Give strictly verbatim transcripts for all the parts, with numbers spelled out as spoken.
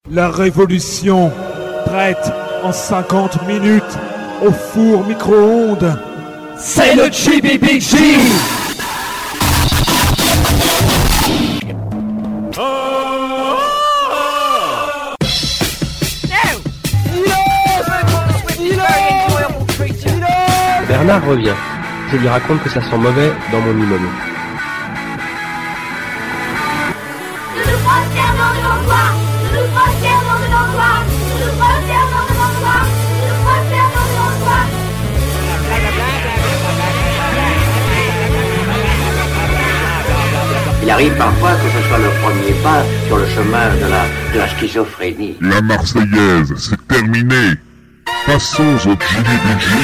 La révolution, prête en cinquante minutes au four micro-ondes. C'est le G B B G! Bernard revient. Je lui raconte que ça sent mauvais dans mon immeuble. Il arrive parfois que ce soit le premier pas sur le chemin de la, de la schizophrénie. La Marseillaise, c'est terminé. Passons au G B B G.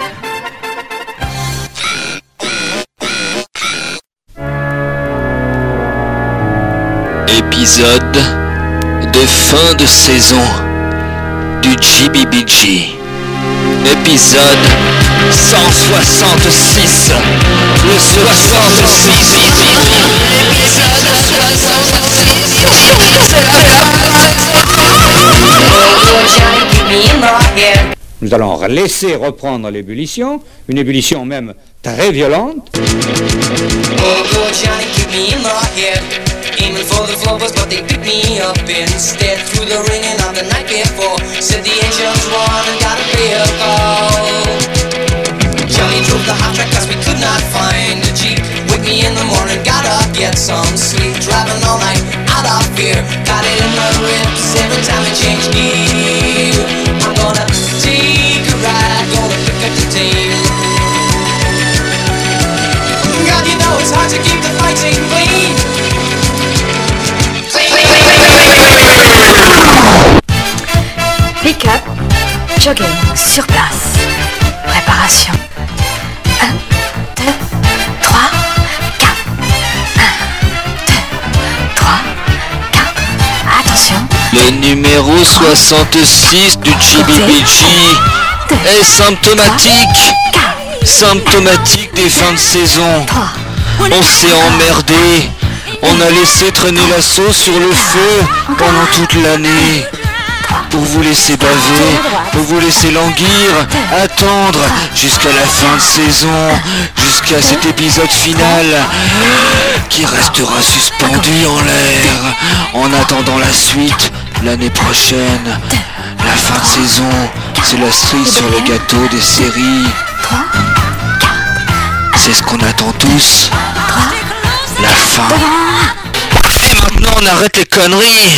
Épisode de fin de saison du G B B G. Épisode cent soixante-six. Le soixante-six. Épisode soixante-six. Nous allons laisser reprendre l'ébullition, une ébullition même très violente. Aiming for the flowers, but they picked me up instead. Through the ringing of the night before, said the angels won and got a real call. Johnny drove the hot track cause we could not find a Jeep. Wake me in the morning, gotta get some sleep. Driving all night, out of fear, got it in my ribs every time I change gear. I'm gonna take a ride, gonna pick up the team. God, you know it's hard to keep the fighting clean. Pick-up, jogging, sur place. Préparation. un, deux, trois, quatre. un, deux, trois, quatre. Attention. Le numéro soixante-six du G B B G est symptomatique. Symptomatique des fins de saison. On s'est emmerdé. On a laissé traîner la sauce sur le feu pendant toute l'année. Pour vous laisser baver, pour vous laisser languir, attendre jusqu'à la fin de saison, jusqu'à cet épisode final qui restera suspendu en l'air en attendant la suite l'année prochaine. La fin de saison, c'est la cerise sur le gâteau des séries. C'est ce qu'on attend tous. La fin. Et maintenant on arrête les conneries.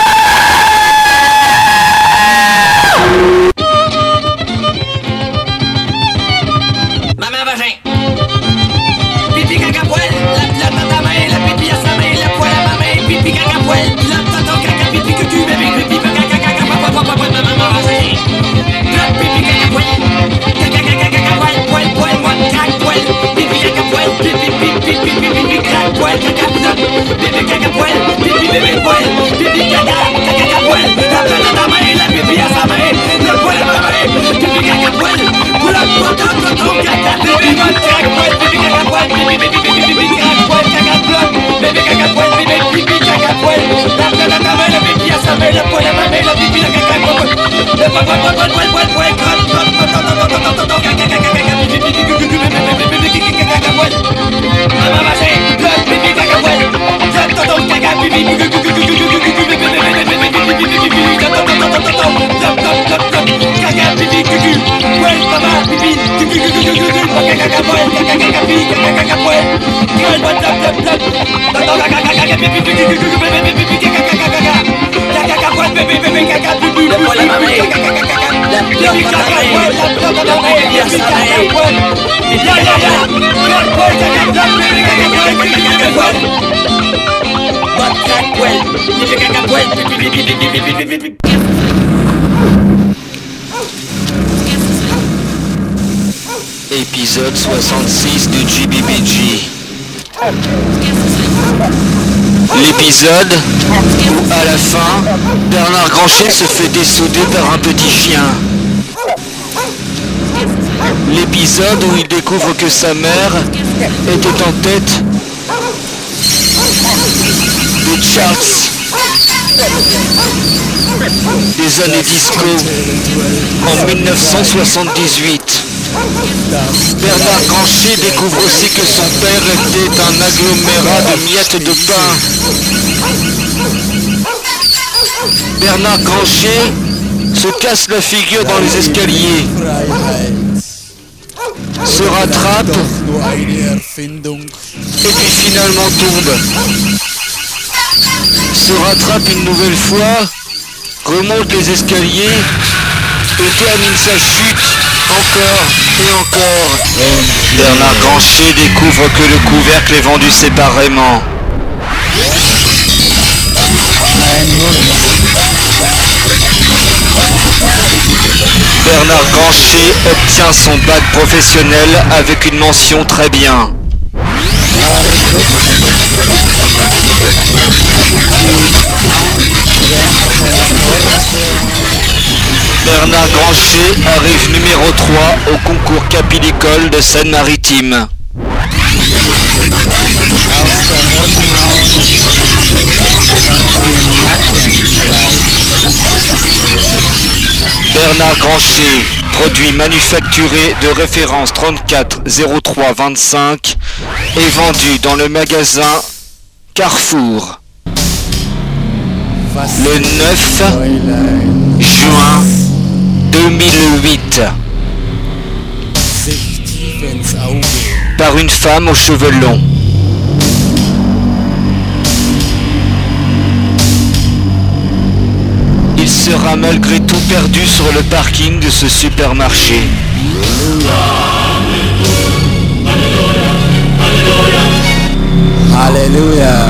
Maman vagin. Pipi caca poil, la la tata main, la pipi à sa main, la poil à ma main, pipi caca poil, la tata caca pipi que tu bébé, pipi caca caca papa papa papa maman vagin. La pipi caca poil, caca caca caca poil poil poil moi caca poil, pipi caca poil, pipi pipi pipi pipi caca poil caca pipi caca poil, pipi bébé poil, pipi caca caca poil, la tata main, la pipi à sa main, la poil à ma main, pipi caca poil, la tata tata caca pipi moi caca poil, pipi caca poil, pipi pipi pipi pipi caca poil caca bloc, pipi caca poil, pipi pipi caca poil, la tata main, la pipi à sa main, la poil à ma main, la pipi la caca poil, le poil poil poil poil poil poil poil caca caca caca pipi pipi pipi pipi pipi caca poil, maman vagin, le pipi caca poil, le tata caca pipi pipi pipi pipi pipi caca pipi cucu, poil papa pipi cucu cucu cucu cucu, caca caca poil, caca caca pipi, caca caca poil, poil poil tap tap tap, tata caca caca pipi cucu cucu cucu pipi pipi caca caca caca, caca caca poil pipi pipi caca pipi, le poil à ma main, caca caca caca, la pipi caca poil, la tata la main, pipi caca poil, ya ya ya, poil poil caca caca pipi caca poil, pipi caca poil, what caca poil, pipi caca poil, pipi pipi pipi pipi pipi pipi. Épisode soixante-six du G B B G. L'épisode où, à la fin, Bernard Granchet se fait dessouder par un petit chien. L'épisode où il découvre que sa mère était en tête de charts. les années disco en mille neuf cent soixante-dix-huit. Bernard Grancher découvre aussi que son père était un agglomérat de miettes de pain. Bernard Grancher se casse la figure dans les escaliers, se rattrape et puis finalement tombe. Se rattrape une nouvelle fois, remonte les escaliers et termine sa chute encore et encore. Bernard Grancher découvre que le couvercle est vendu séparément. Bernard Grancher obtient son bac professionnel avec une mention très bien. Bernard Grancher arrive numéro trois au concours Capilicole de Seine-Maritime. Bernard Grancher, produit manufacturé de référence trente-quatre zéro trois vingt-cinq, est vendu dans le magasin Carrefour le neuf juin deux mille huit par une femme aux cheveux longs. Il sera malgré tout perdu sur le parking de ce supermarché. Alléluia.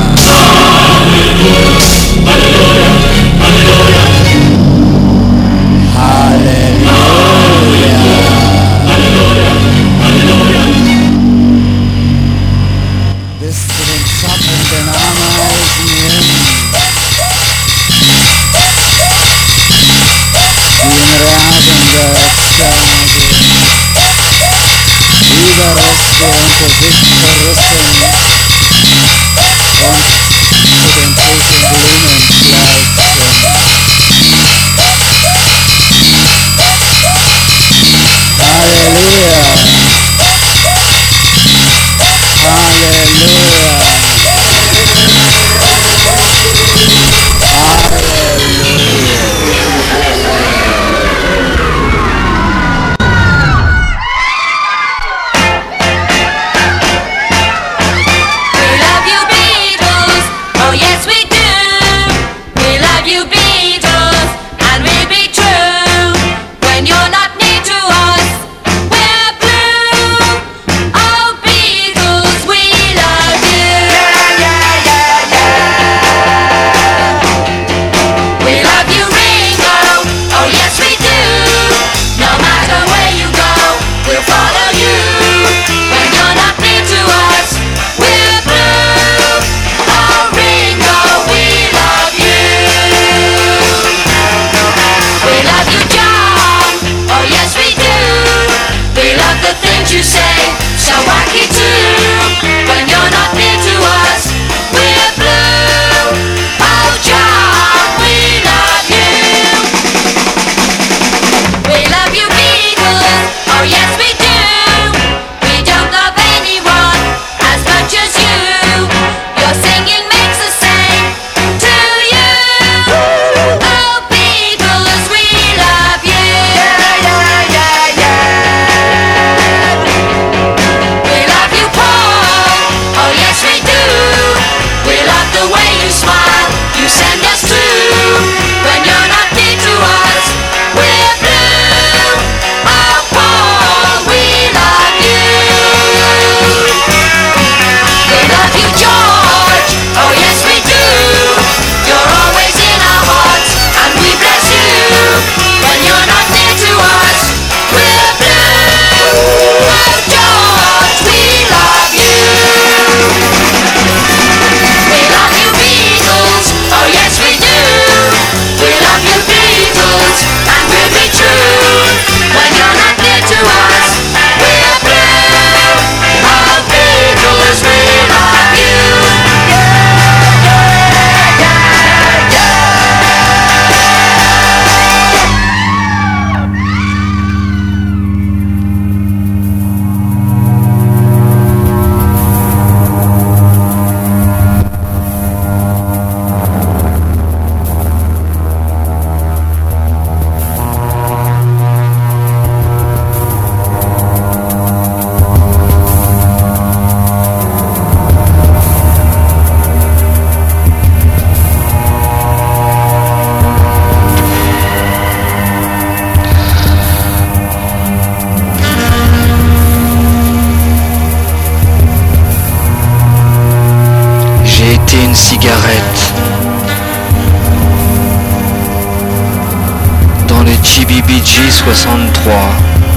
G B B G soixante-trois.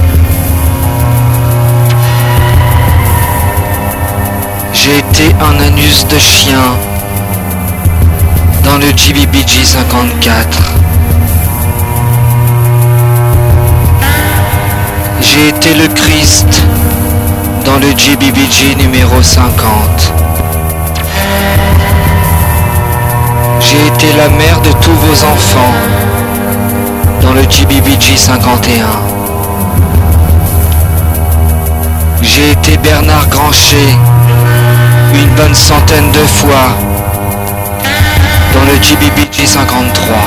J'ai été un anus de chien dans le G B B G cinquante-quatre. J'ai été le Christ dans le G B B G numéro cinquante. J'ai été la mère de tous vos enfants dans le G B B G cinquante et un. J'ai été Bernard Grancher une bonne centaine de fois dans le G B B G cinquante-trois.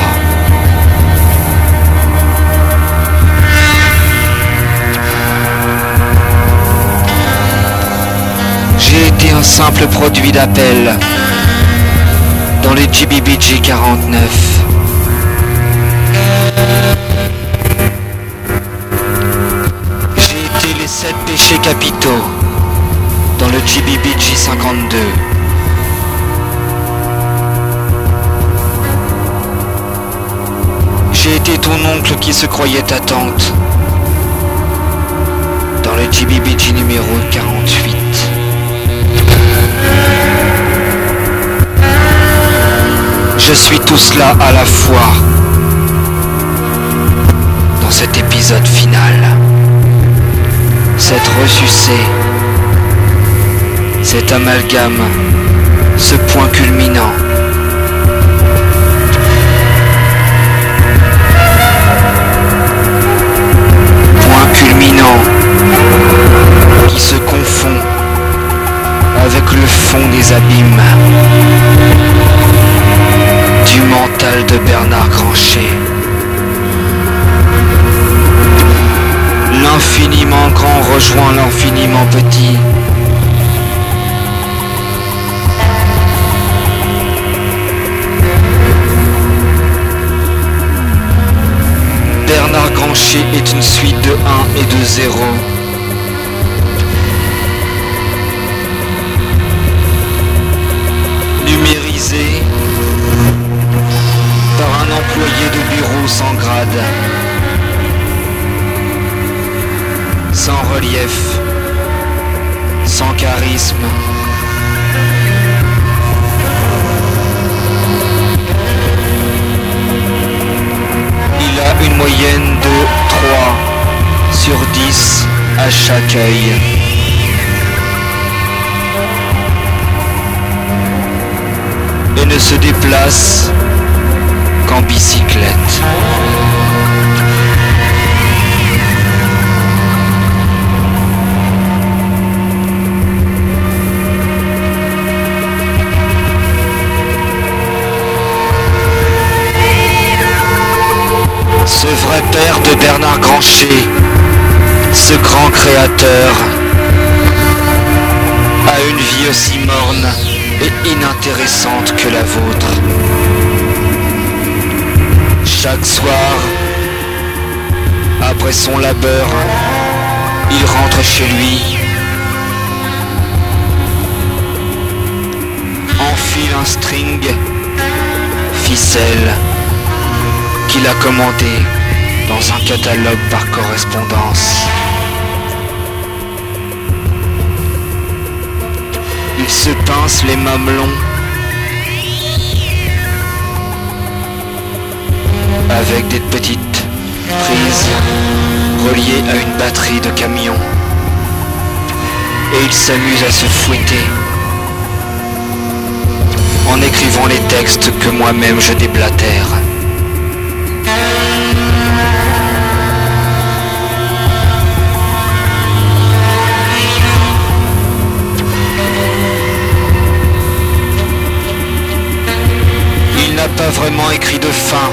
J'ai été un simple produit d'appel dans le G B B G quarante-neuf. J'ai été les sept péchés capitaux dans le G B B G cinquante-deux. J'ai été ton oncle qui se croyait ta tante dans le G B B G numéro quarante-huit. Je suis tout cela à la fois dans cet épisode final. Cette ressucée, cet amalgame, ce point culminant. Point culminant qui se confond avec le fond des abîmes du mental de Bernard Grancher. L'infiniment grand rejoint l'infiniment petit. Bernard Grancher est une suite de un et de zéro. Numérisé par un employé de bureau sans grade, sans relief, sans charisme. Il a une moyenne de trois sur dix à chaque œil. Et ne se déplace qu'en bicyclette. Ce vrai père de Bernard Grancher, ce grand créateur, a une vie aussi morne et inintéressante que la vôtre. Chaque soir, après son labeur, il rentre chez lui, enfile un string, ficelle, qu'il a commandé dans un catalogue par correspondance. Il se pince les mamelons avec des petites prises reliées à une batterie de camion. Et il s'amuse à se fouetter en écrivant les textes que moi-même je déblatère. Il n'a pas vraiment écrit de fin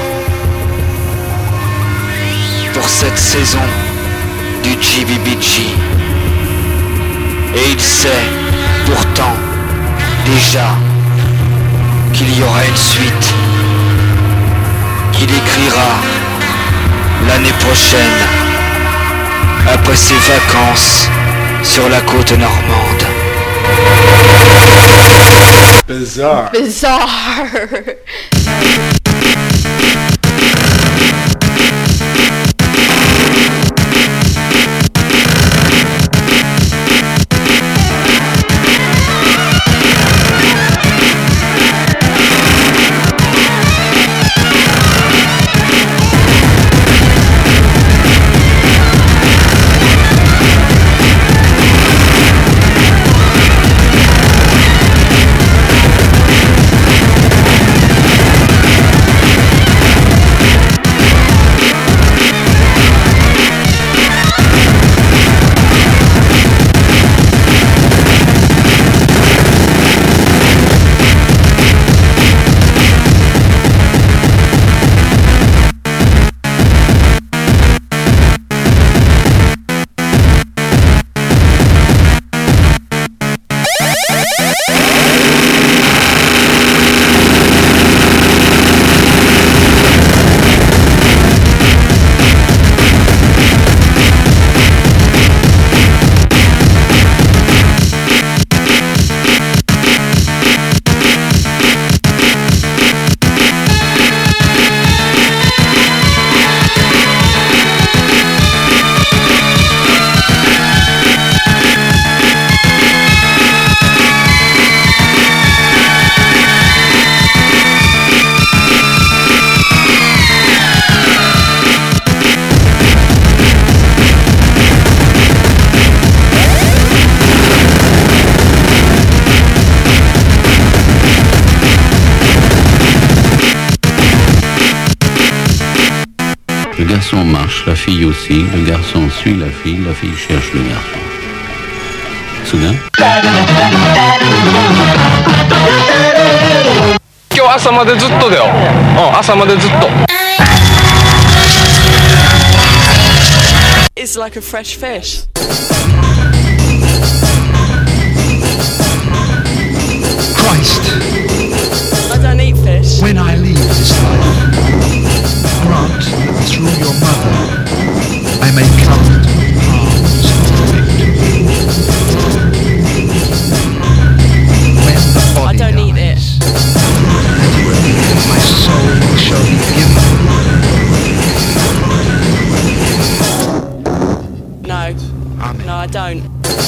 pour cette saison du G B B G. Et il sait pourtant déjà qu'il y aura une suite qu'il écrira l'année prochaine après ses vacances sur la côte normande. Bizarre. Bizarre. Le garçon marche, la fille aussi, le garçon suit la fille, la fille cherche le garçon. Soudain. 今日朝までずっとだよ。うん、朝までずっと。 It's like a fresh fish. Christ, I don't eat fish. when I leave this life, grant that through your mother I may come into the arms of the victim. When the body I don't eat it. dies, and my soul shall be given. No. Amen. No, I don't.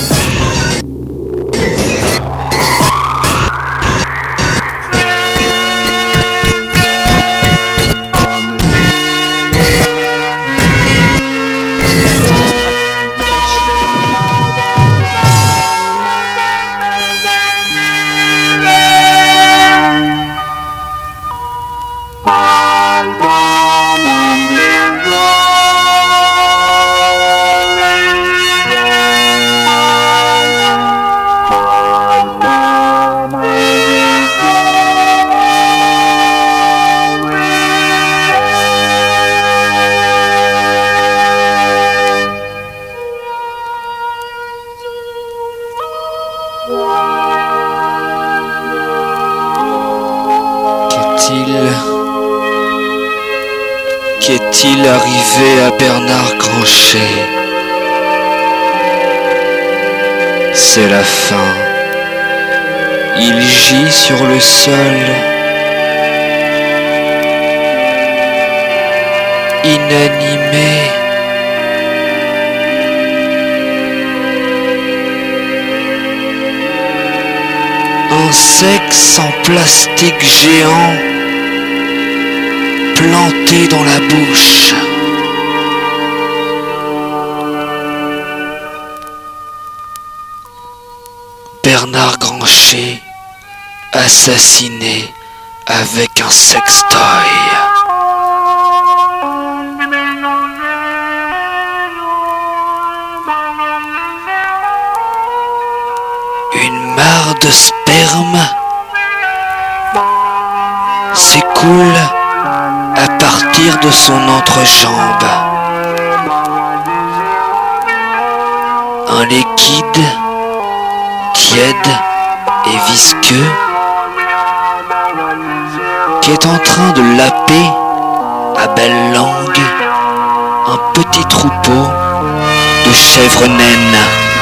Qu'est-il arrivé à Bernard Granchet? C'est la fin. Il gît sur le sol, inanimé. Un sexe en plastique géant planté dans la bouche. Bernard Granchet assassiné avec un sextoy. Une mare de sperme s'écoule à partir de son entrejambe. Un liquide tiède et visqueux qui est en train de laper à belle langue un petit troupeau de chèvres naines.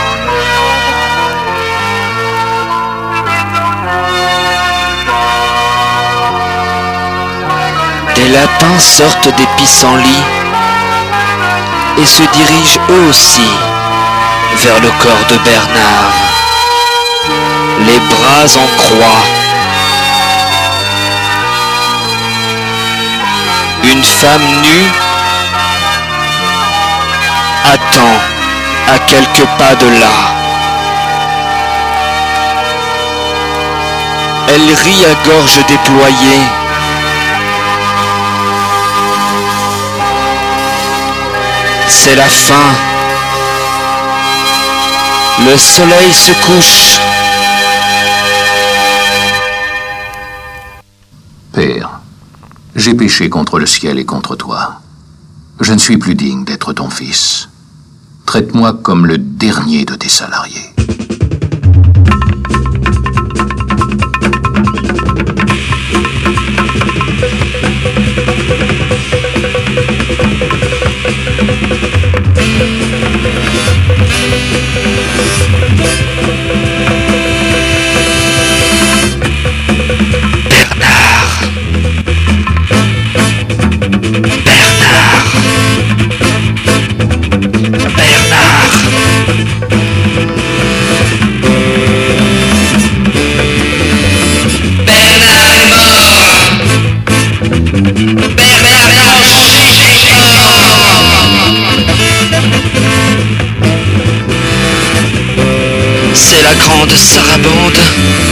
Des lapins sortent des pissenlits et se dirigent eux aussi vers le corps de Bernard, les bras en croix. Une femme nue attend à quelques pas de là. Elle rit à gorge déployée. C'est la fin. Le soleil se couche. Père, j'ai péché contre le ciel et contre toi. Je ne suis plus digne d'être ton fils. Traite-moi comme le dernier de tes salariés. C'est la grande sarabande,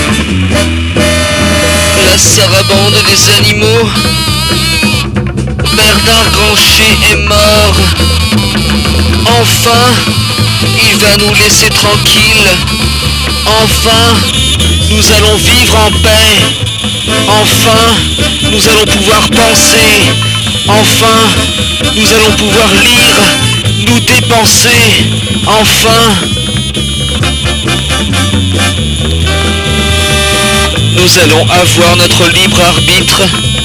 la sarabande des animaux. Bernard Grancher est mort. Enfin, il va nous laisser tranquilles. Enfin, nous allons vivre en paix. Enfin, nous allons pouvoir penser. Enfin, nous allons pouvoir lire, nous dépenser. Enfin, nous allons avoir notre libre arbitre.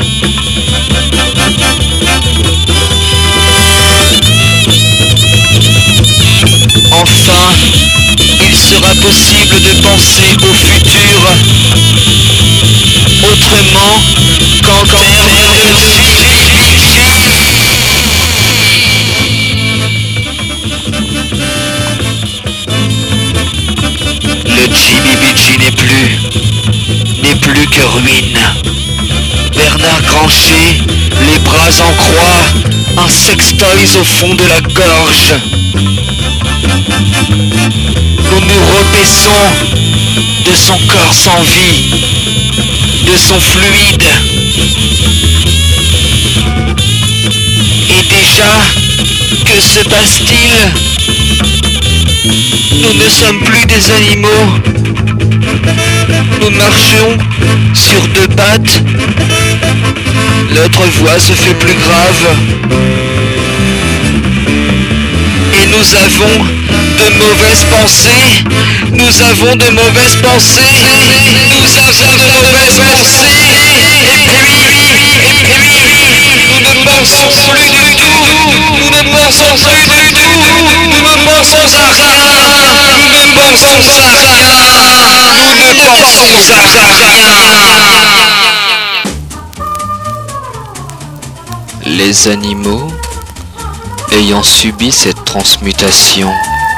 Enfin, il sera possible de penser au futur autrement qu'en termes de Le G B B G n'est plus, n'est plus que ruine. Bernard Grancher, les bras en croix, un sextoys au fond de la gorge. Nous nous repaissons de son corps sans vie, de son fluide. Et déjà, que se passe-t-il? Nous ne sommes plus des animaux. Nous marchons sur deux pattes. Notre voix se fait plus grave. Et nous avons de mauvaises pensées. Nous avons de mauvaises pensées. Nous avons de mauvaises pensées. Et puis, et puis, nous ne pensons plus du tout. Nous ne pensons plus du tout. Nous ne pensons à rien. Nous ne pensons à rien. Nous ne pensons à rien. Les animaux, ayant subi cette transmutation,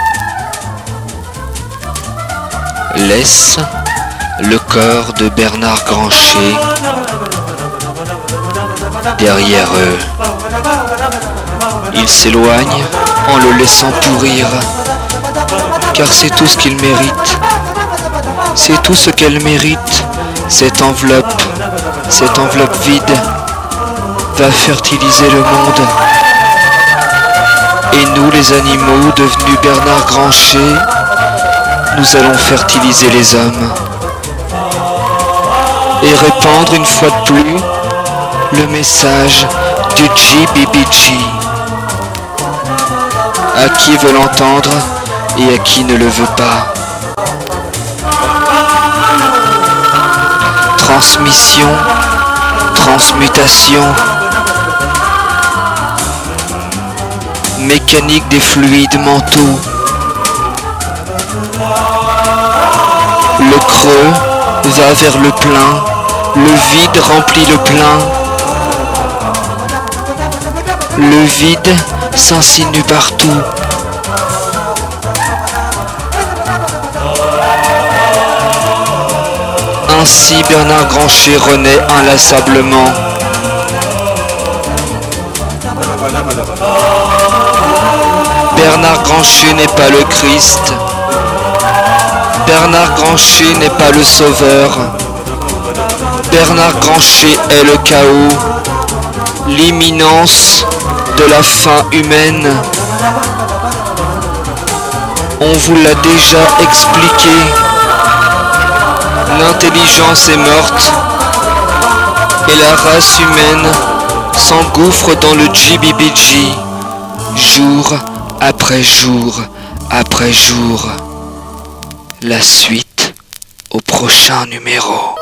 laissent le corps de Bernard Grancher derrière eux. Ils s'éloignent en le laissant pourrir, car c'est tout ce qu'il mérite. C'est tout ce qu'elle mérite, cette enveloppe, cette enveloppe vide va fertiliser le monde. Et nous, les animaux, devenus Bernard Grancher, nous allons fertiliser les hommes. Et répandre une fois de plus le message du G B B G. À qui veut l'entendre et à qui ne le veut pas. Transmission, transmutation, mécanique des fluides mentaux. Le creux va vers le plein, le vide remplit le plein. Le vide s'insinue partout. Ainsi Bernard Grancher renaît inlassablement. Bernard Grancher n'est pas le Christ. Bernard Grancher n'est pas le Sauveur. Bernard Grancher est le chaos, l'imminence de la fin humaine. On vous l'a déjà expliqué. L'intelligence est morte et la race humaine s'engouffre dans le G B B G, jour après jour après jour. La suite au prochain numéro.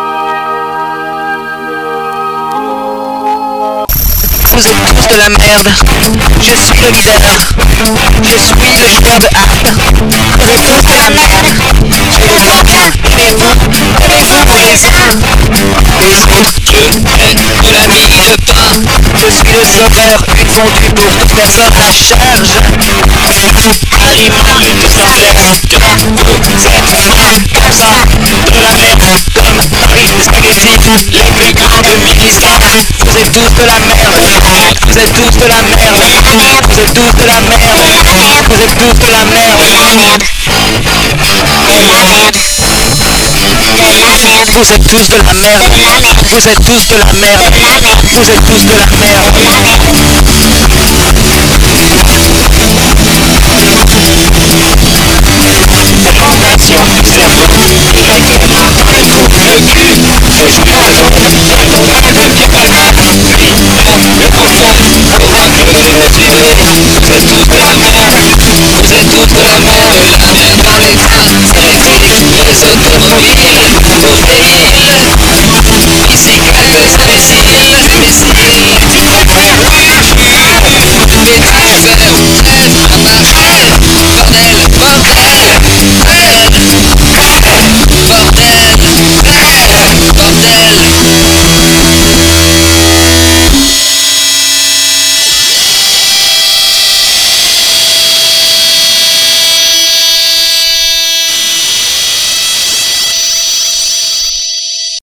Vous êtes tous de la merde. Je suis le leader. Je suis le joueur de harpe. Vous êtes tous de la merde. Je les vois bien. Et vous, et vous, les uns. Les autres, je mets de la mie de pain. Je suis le sauveur. Une fondue pour votre personne à charge. Alimente le salaire. Vous êtes comme ça. De la merde. Comme Marie des spaghettis. Les plus grands de Mélissa. Vous êtes tous de la merde. Vous êtes tous de la merde. Vous êtes tous de la merde. Vous êtes tous de la merde. Vous êtes tous de la merde. Vous êtes tous de la merde. Vous êtes tous de la merde.